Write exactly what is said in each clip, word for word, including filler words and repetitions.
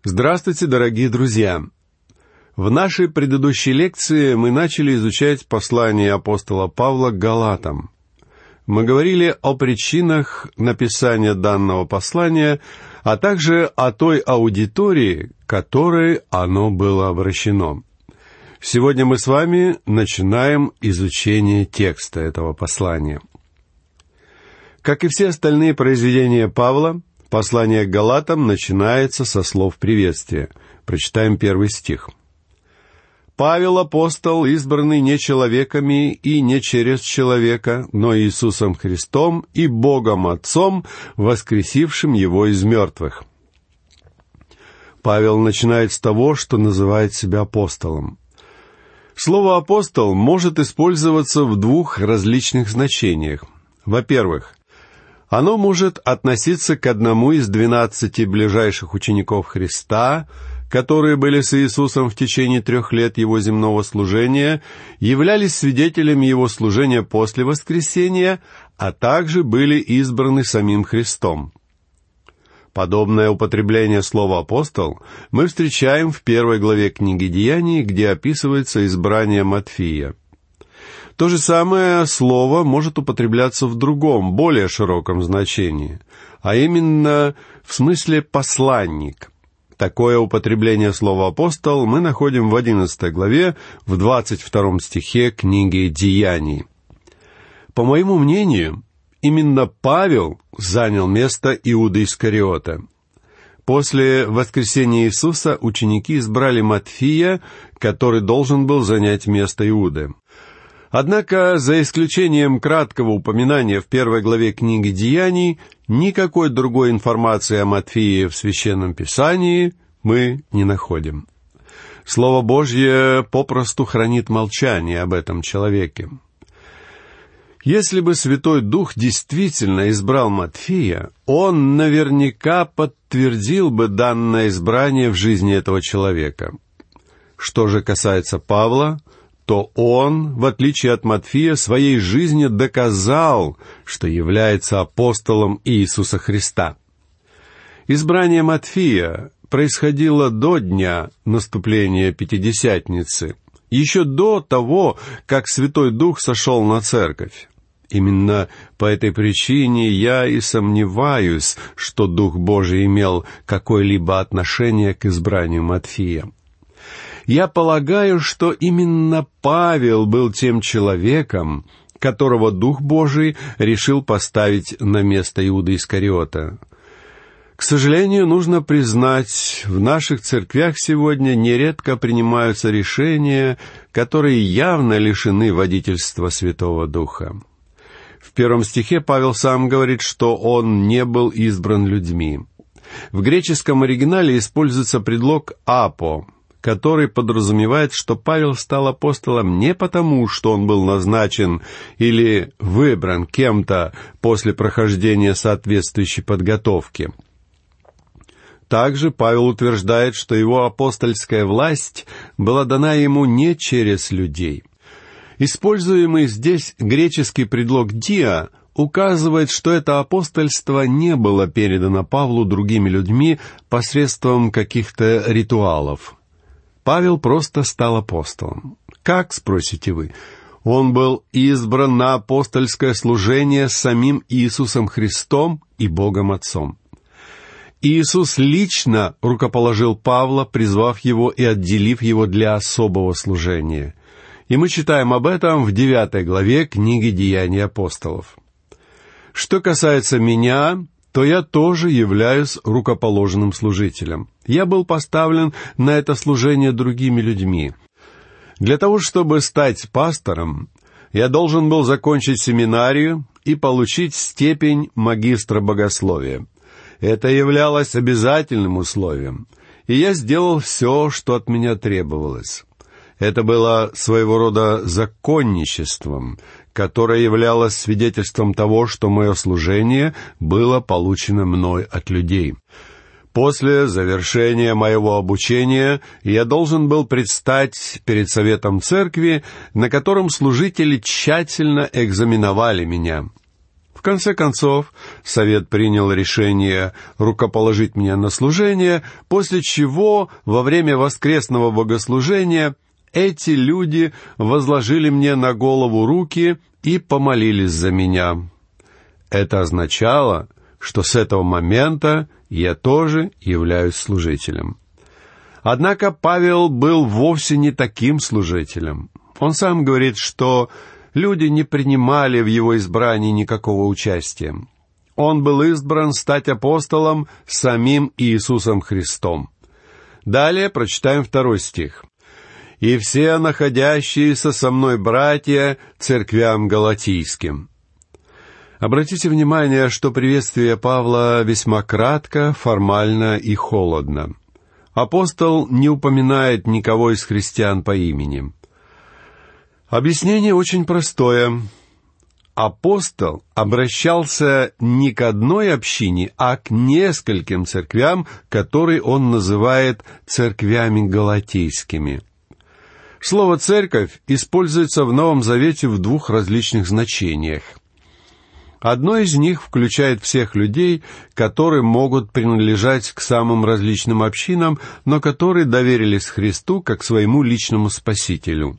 Здравствуйте, дорогие друзья! В нашей предыдущей лекции мы начали изучать послание апостола Павла к Галатам. Мы говорили о причинах написания данного послания, а также о той аудитории, которой оно было обращено. Сегодня мы с вами начинаем изучение текста этого послания. Как и все остальные произведения Павла, послание к Галатам начинается со слов приветствия. Прочитаем первый стих. «Павел, апостол, избранный не человеками и не через человека, но Иисусом Христом и Богом Отцом, воскресившим Его из мертвых». Павел начинает с того, что называет себя апостолом. Слово «апостол» может использоваться в двух различных значениях. Во-первых, оно может относиться к одному из двенадцати ближайших учеников Христа, которые были с Иисусом в течение трех лет Его земного служения, являлись свидетелями Его служения после воскресения, а также были избраны самим Христом. Подобное употребление слова «апостол» мы встречаем в первой главе книги «Деяний», где описывается избрание Матфея. То же самое слово может употребляться в другом, более широком значении, а именно в смысле «посланник». Такое употребление слова «апостол» мы находим в одиннадцатой главе, в двадцать втором стихе книги «Деяний». По моему мнению, именно Павел занял место Иуды Искариота. После воскресения Иисуса ученики избрали Матфея, который должен был занять место Иуды. Однако, за исключением краткого упоминания в первой главе книги «Деяний», никакой другой информации о Матфее в Священном Писании мы не находим. Слово Божье попросту хранит молчание об этом человеке. Если бы Святой Дух действительно избрал Матфея, он наверняка подтвердил бы данное избрание в жизни этого человека. Что же касается Павла, то он, в отличие от Матфея, своей жизнью доказал, что является апостолом Иисуса Христа. Избрание Матфея происходило до дня наступления Пятидесятницы, еще до того, как Святой Дух сошел на церковь. Именно по этой причине я и сомневаюсь, что Дух Божий имел какое-либо отношение к избранию Матфея. Я полагаю, что именно Павел был тем человеком, которого Дух Божий решил поставить на место Иуды Искариота. К сожалению, нужно признать, в наших церквях сегодня нередко принимаются решения, которые явно лишены водительства Святого Духа. В первом стихе Павел сам говорит, что он не был избран людьми. В греческом оригинале используется предлог «апо», который подразумевает, что Павел стал апостолом не потому, что он был назначен или выбран кем-то после прохождения соответствующей подготовки. Также Павел утверждает, что его апостольская власть была дана ему не через людей. Используемый здесь греческий предлог «диа» указывает, что это апостольство не было передано Павлу другими людьми посредством каких-то ритуалов. Павел просто стал апостолом. Как, спросите вы? Он был избран на апостольское служение самим Иисусом Христом и Богом Отцом. Иисус лично рукоположил Павла, призвав его и отделив его для особого служения. И мы читаем об этом в девятой главе книги «Деяний апостолов». Что касается меня, то я тоже являюсь рукоположенным служителем. Я был поставлен на это служение другими людьми. Для того, чтобы стать пастором, я должен был закончить семинарию и получить степень магистра богословия. Это являлось обязательным условием, и я сделал все, что от меня требовалось. Это было своего рода законничеством, которое являлось свидетельством того, что мое служение было получено мной от людей. После завершения моего обучения я должен был предстать перед советом церкви, на котором служители тщательно экзаменовали меня. В конце концов, совет принял решение рукоположить меня на служение, после чего во время воскресного богослужения эти люди возложили мне на голову руки и помолились за меня. Это означало, что с этого момента я тоже являюсь служителем. Однако Павел был вовсе не таким служителем. Он сам говорит, что люди не принимали в его избрании никакого участия. Он был избран стать апостолом самим Иисусом Христом. Далее прочитаем второй стих. «И все находящиеся со мной братья церквям галатийским». Обратите внимание, что приветствие Павла весьма кратко, формально и холодно. Апостол не упоминает никого из христиан по имени. Объяснение очень простое. Апостол обращался не к одной общине, а к нескольким церквям, которые он называет церквями галатийскими. Слово «церковь» используется в Новом Завете в двух различных значениях. Одно из них включает всех людей, которые могут принадлежать к самым различным общинам, но которые доверились Христу как своему личному Спасителю.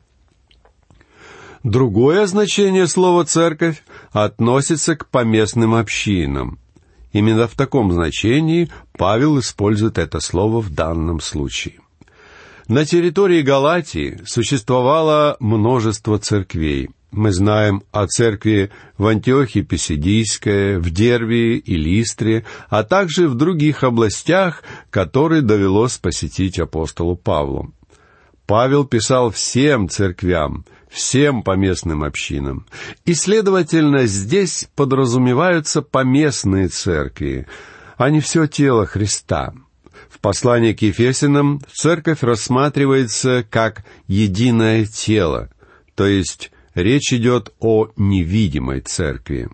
Другое значение слова «церковь» относится к поместным общинам. Именно в таком значении Павел использует это слово в данном случае. На территории Галатии существовало множество церквей. Мы знаем о церкви в Антиохии Писидийской, в Дербе и Листре, а также в других областях, которые довелось посетить апостолу Павлу. Павел писал всем церквям, всем поместным общинам. И, следовательно, здесь подразумеваются поместные церкви, а не все тело Христа. В послании к Ефесянам церковь рассматривается как единое тело, то есть речь идет о невидимой церкви.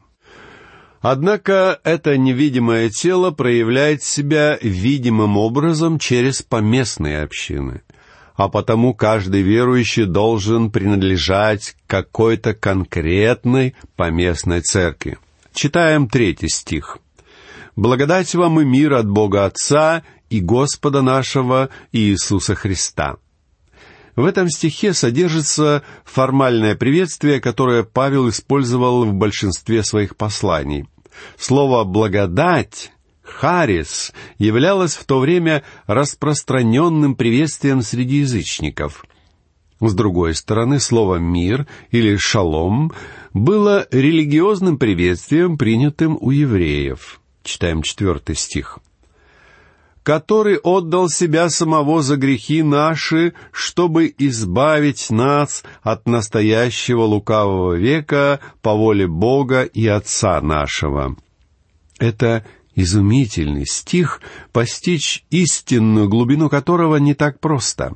Однако это невидимое тело проявляет себя видимым образом через поместные общины, а потому каждый верующий должен принадлежать какой-то конкретной поместной церкви. Читаем третий стих. «Благодать вам и мир от Бога Отца и Господа нашего Иисуса Христа». В этом стихе содержится формальное приветствие, которое Павел использовал в большинстве своих посланий. Слово «благодать», «харис» являлось в то время распространенным приветствием среди язычников. С другой стороны, слово «мир» или «шалом» было религиозным приветствием, принятым у евреев. Читаем четвертый стих. «Который отдал себя самого за грехи наши, чтобы избавить нас от настоящего лукавого века по воле Бога и Отца нашего». Это изумительный стих, постичь истинную глубину которого не так просто.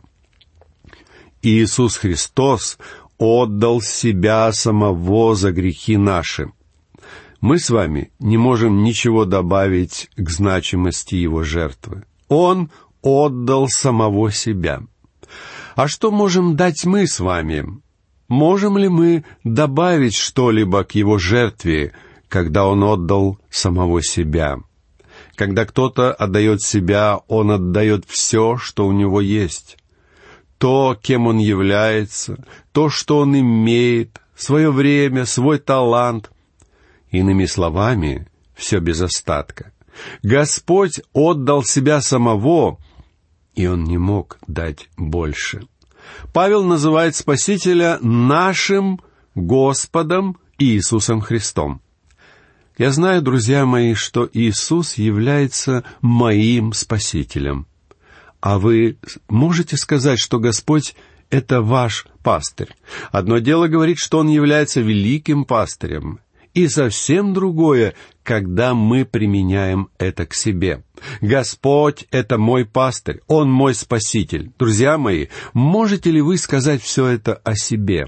Иисус Христос отдал себя самого за грехи наши. Мы с вами не можем ничего добавить к значимости Его жертвы. Он отдал самого себя. А что можем дать мы с вами? Можем ли мы добавить что-либо к Его жертве, когда Он отдал самого себя? Когда кто-то отдает себя, он отдает все, что у него есть. То, кем он является, то, что он имеет, свое время, свой талант. Иными словами, все без остатка. Господь отдал себя самого, и Он не мог дать больше. Павел называет Спасителя нашим Господом Иисусом Христом. Я знаю, друзья мои, что Иисус является моим Спасителем. А вы можете сказать, что Господь — это ваш пастырь? Одно дело говорить, что Он является великим пастырем, и совсем другое, когда мы применяем это к себе. Господь — это мой пастырь, Он мой Спаситель. Друзья мои, можете ли вы сказать все это о себе?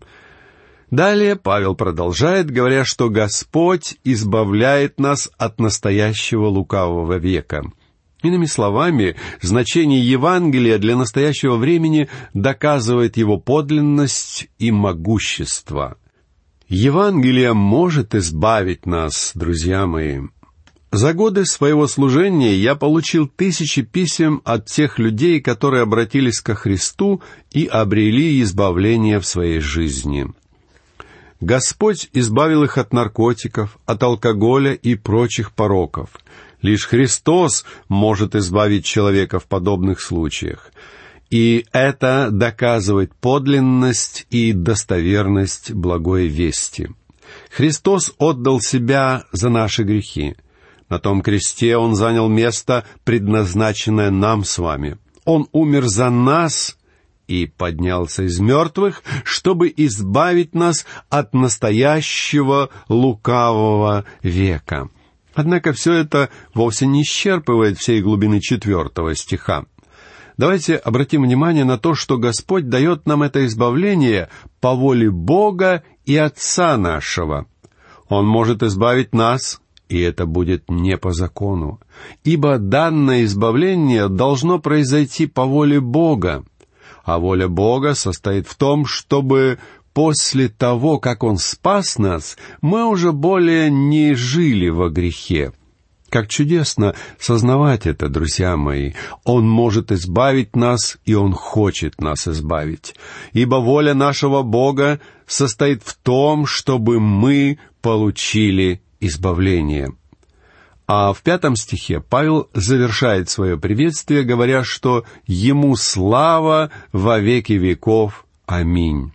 Далее Павел продолжает, говоря, что Господь избавляет нас от настоящего лукавого века. Иными словами, значение Евангелия для настоящего времени доказывает его подлинность и могущество. Евангелие может избавить нас, друзья мои. За годы своего служения я получил тысячи писем от тех людей, которые обратились ко Христу и обрели избавление в своей жизни. Господь избавил их от наркотиков, от алкоголя и прочих пороков. Лишь Христос может избавить человека в подобных случаях. И это доказывает подлинность и достоверность благой вести. Христос отдал Себя за наши грехи. На том кресте Он занял место, предназначенное нам с вами. Он умер за нас и поднялся из мертвых, чтобы избавить нас от настоящего лукавого века. Однако все это вовсе не исчерпывает всей глубины четвертого стиха. Давайте обратим внимание на то, что Господь дает нам это избавление по воле Бога и Отца нашего. Он может избавить нас, и это будет не по закону, ибо данное избавление должно произойти по воле Бога. А воля Бога состоит в том, чтобы после того, как Он спас нас, мы уже более не жили во грехе. Как чудесно сознавать это, друзья мои. Он может избавить нас, и Он хочет нас избавить. Ибо воля нашего Бога состоит в том, чтобы мы получили избавление. А в пятом стихе Павел завершает свое приветствие, говоря, что «Ему слава во веки веков. Аминь».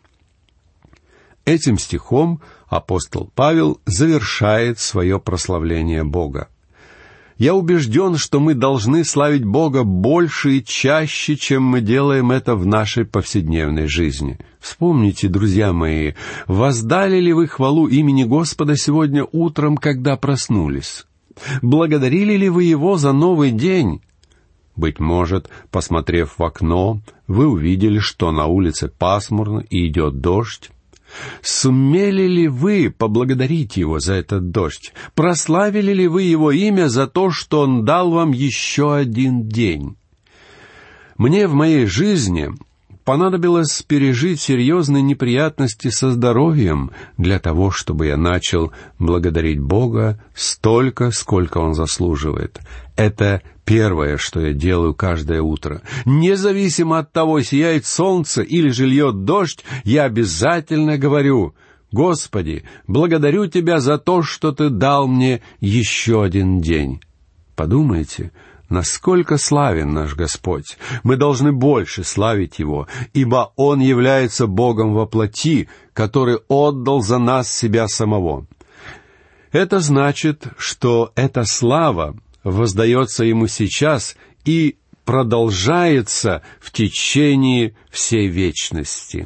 Этим стихом апостол Павел завершает свое прославление Бога. Я убежден, что мы должны славить Бога больше и чаще, чем мы делаем это в нашей повседневной жизни. Вспомните, друзья мои, воздали ли вы хвалу имени Господа сегодня утром, когда проснулись? Благодарили ли вы Его за новый день? Быть может, посмотрев в окно, вы увидели, что на улице пасмурно и идет дождь. Сумели ли вы поблагодарить Его за этот дождь? Прославили ли вы Его имя за то, что Он дал вам еще один день? Мне в моей жизни понадобилось пережить серьезные неприятности со здоровьем для того, чтобы я начал благодарить Бога столько, сколько Он заслуживает. Это первое, что я делаю каждое утро. Независимо от того, сияет солнце или же льет дождь, я обязательно говорю: «Господи, благодарю Тебя за то, что Ты дал мне еще один день». Подумайте, насколько славен наш Господь. Мы должны больше славить Его, ибо Он является Богом во плоти, который отдал за нас Себя самого. Это значит, что эта слава воздается Ему сейчас и продолжается в течение всей вечности.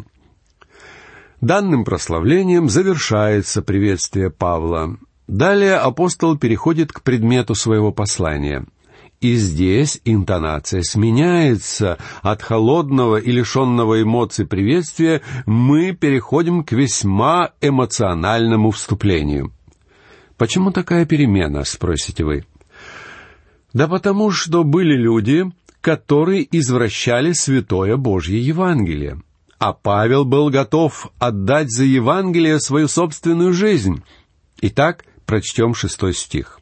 Данным прославлением завершается приветствие Павла. Далее апостол переходит к предмету своего послания. И здесь интонация сменяется. От холодного и лишенного эмоций приветствия мы переходим к весьма эмоциональному вступлению. Почему такая перемена, спросите вы? Да потому что были люди, которые извращали святое Божье Евангелие. А Павел был готов отдать за Евангелие свою собственную жизнь. Итак, прочтем шестой стих.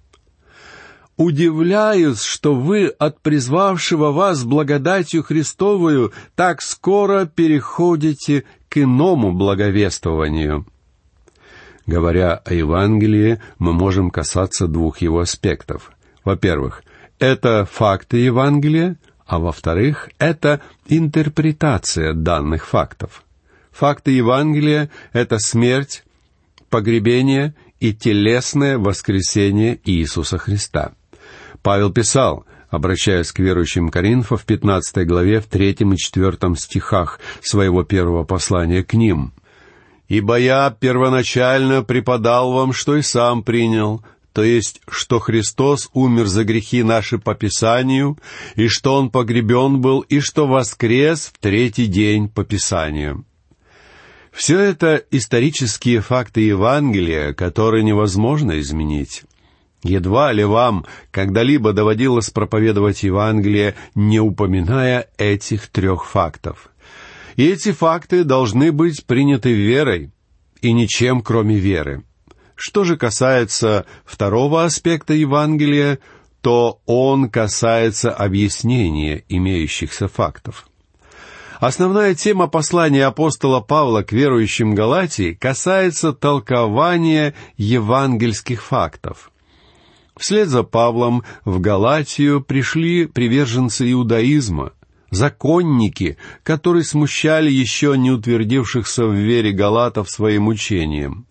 «Удивляюсь, что вы от призвавшего вас благодатью Христовую так скоро переходите к иному благовествованию». Говоря о Евангелии, мы можем касаться двух его аспектов. Во-первых, это факты Евангелия, а во-вторых, это интерпретация данных фактов. Факты Евангелия — это смерть, погребение и телесное воскресение Иисуса Христа. Павел писал, обращаясь к верующим Коринфа в пятнадцатой главе, в третьем и четвертом стихах своего первого послания к ним: «Ибо я первоначально преподал вам, что и сам принял, то есть, что Христос умер за грехи наши по Писанию, и что Он погребен был, и что воскрес в третий день по Писанию». Все это исторические факты Евангелия, которые невозможно изменить. Едва ли вам когда-либо доводилось проповедовать Евангелие, не упоминая этих трех фактов. И эти факты должны быть приняты верой. и ничем, кроме веры. Что же касается второго аспекта Евангелия, то он касается объяснения имеющихся фактов. Основная тема послания апостола Павла к верующим Галатии касается толкования евангельских фактов. Вслед за Павлом в Галатию пришли приверженцы иудаизма, законники, которые смущали еще не утвердившихся в вере галатов своим учением.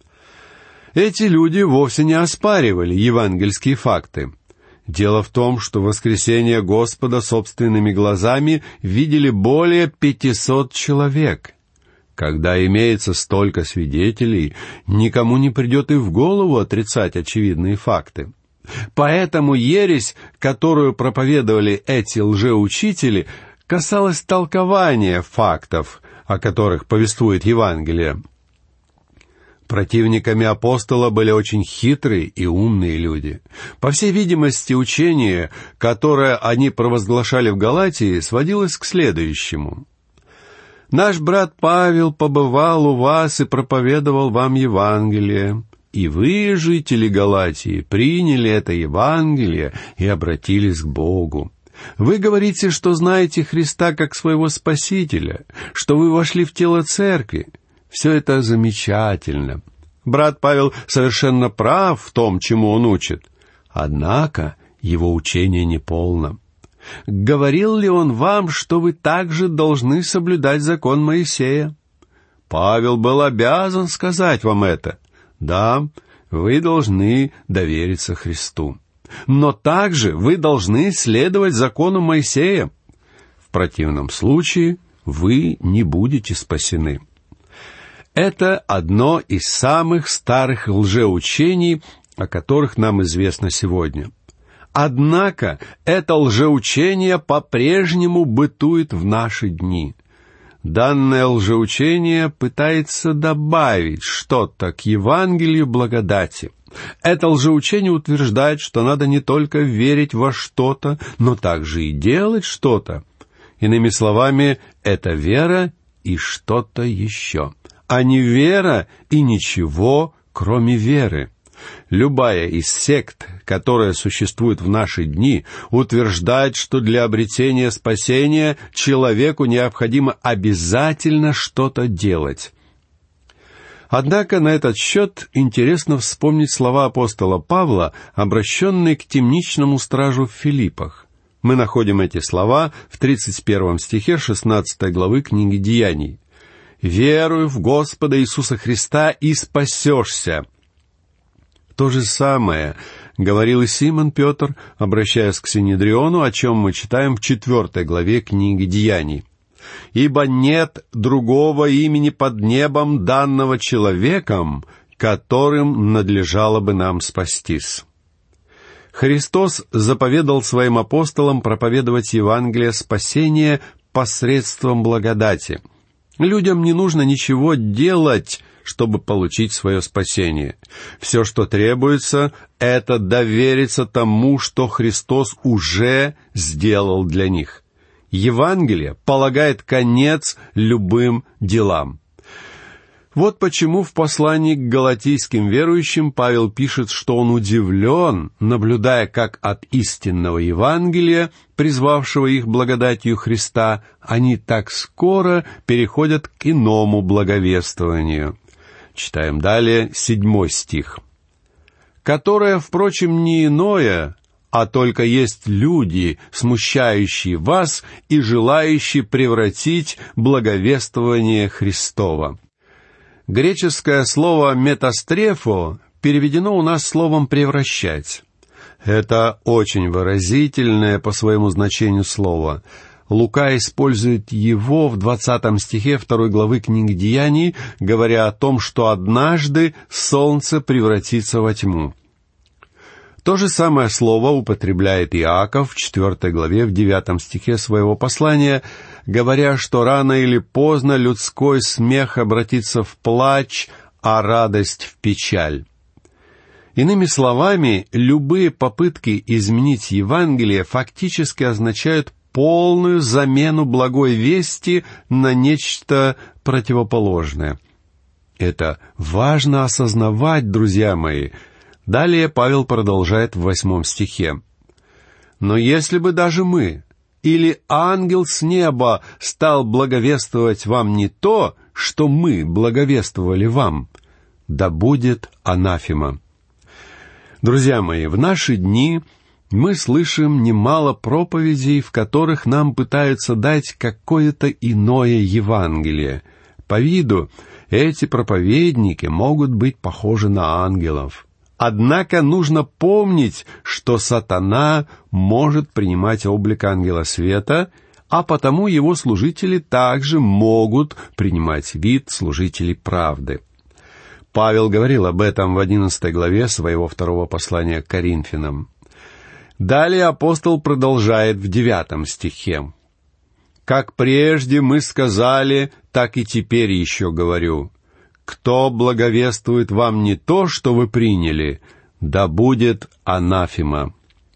Эти люди вовсе не оспаривали евангельские факты. Дело в том, что воскресение Господа собственными глазами видели более пятисот человек. Когда имеется столько свидетелей, никому не придет и в голову отрицать очевидные факты. Поэтому ересь, которую проповедовали эти лжеучители, касалась толкования фактов, о которых повествует Евангелие. Противниками апостола были очень хитрые и умные люди. По всей видимости, учение, которое они провозглашали в Галатии, сводилось к следующему. «Наш брат Павел побывал у вас и проповедовал вам Евангелие, и вы, жители Галатии, приняли это Евангелие и обратились к Богу. Вы говорите, что знаете Христа как своего Спасителя, что вы вошли в тело церкви. Все это замечательно. Брат Павел совершенно прав в том, чему он учит. Однако его учение неполно. Говорил ли он вам, что вы также должны соблюдать закон Моисея? Павел был обязан сказать вам это. Да, вы должны довериться Христу. Но также вы должны следовать закону Моисея. В противном случае вы не будете спасены. Это одно из самых старых лжеучений, о которых нам известно сегодня. Однако это лжеучение по-прежнему бытует в наши дни. Данное лжеучение пытается добавить что-то к Евангелию благодати. Это лжеучение утверждает, что надо не только верить во что-то, но также и делать что-то. Иными словами, это вера и что-то еще, а не вера и ничего, кроме веры. Любая из сект, которая существует в наши дни, утверждает, что для обретения спасения человеку необходимо обязательно что-то делать. Однако на этот счет интересно вспомнить слова апостола Павла, обращенные к темничному стражу в Филиппах. Мы находим эти слова в тридцать первом стихе шестнадцатой главы книги Деяний. «Веруй в Господа Иисуса Христа и спасешься». То же самое говорил и Симон Петр, обращаясь к Синедриону, о чем мы читаем в четвертой главе книги Деяний. «Ибо нет другого имени под небом, данного человеком, которым надлежало бы нам спастись». Христос заповедал своим апостолам проповедовать Евангелие спасения посредством благодати. Людям не нужно ничего делать, чтобы получить свое спасение. Все, что требуется, это довериться тому, что Христос уже сделал для них. Евангелие полагает конец любым делам. Вот почему в послании к галатийским верующим Павел пишет, что он удивлен, наблюдая, как от истинного Евангелия, призвавшего их благодатью Христа, они так скоро переходят к иному благовествованию. Читаем далее седьмой стих. «Которое, впрочем, не иное, а только есть люди, смущающие вас и желающие превратить благовествование Христово». Греческое слово «метастрефо» переведено у нас словом «превращать». Это очень выразительное по своему значению слово. Лука использует его в двадцатом стихе второй главы книги Деяний, говоря о том, что однажды солнце превратится во тьму. То же самое слово употребляет Иаков в четвертой главе в девятом стихе своего послания, говоря, что рано или поздно людской смех обратится в плач, а радость в печаль. Иными словами, любые попытки изменить Евангелие фактически означают полную замену благой вести на нечто противоположное. Это важно осознавать, друзья мои. Далее Павел продолжает в восьмом стихе. «Но если бы даже мы или ангел с неба стал благовествовать вам не то, что мы благовествовали вам, да будет анафема». Друзья мои, в наши дни мы слышим немало проповедей, в которых нам пытаются дать какое-то иное Евангелие. По виду эти проповедники могут быть похожи на ангелов. Однако нужно помнить, что сатана может принимать облик ангела света, а потому его служители также могут принимать вид служителей правды. Павел говорил об этом в одиннадцатой главе своего второго послания к Коринфянам. Далее апостол продолжает в девятом стихе. «Как прежде мы сказали, так и теперь еще говорю. Кто благовествует вам не то, что вы приняли, да будет анафема».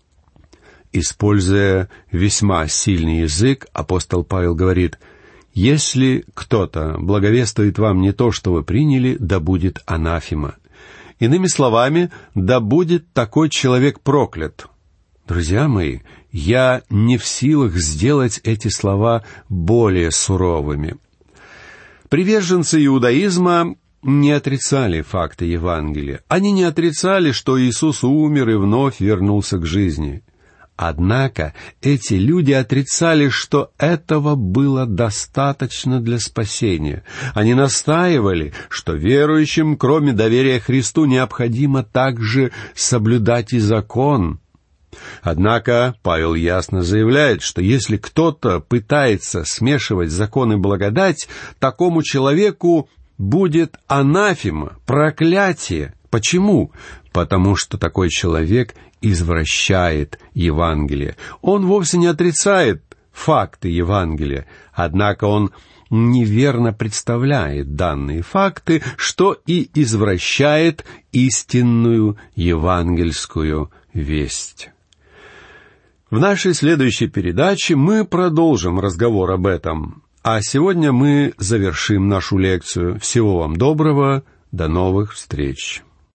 Используя весьма сильный язык, апостол Павел говорит: «Если кто-то благовествует вам не то, что вы приняли, да будет анафема». Иными словами, да будет такой человек проклят. Друзья мои, я не в силах сделать эти слова более суровыми. Приверженцы иудаизма не отрицали факты Евангелия. Они не отрицали, что Иисус умер и вновь вернулся к жизни. Однако эти люди отрицали, что этого было достаточно для спасения. Они настаивали, что верующим, кроме доверия Христу, необходимо также соблюдать и закон. Однако Павел ясно заявляет, что если кто-то пытается смешивать закон и благодать, такому человеку будет анафема, проклятие. Почему? Потому что такой человек извращает Евангелие. Он вовсе не отрицает факты Евангелия, однако он неверно представляет данные факты, что и извращает истинную евангельскую весть. В нашей следующей передаче мы продолжим разговор об этом, а сегодня мы завершим нашу лекцию. Всего вам доброго, до новых встреч!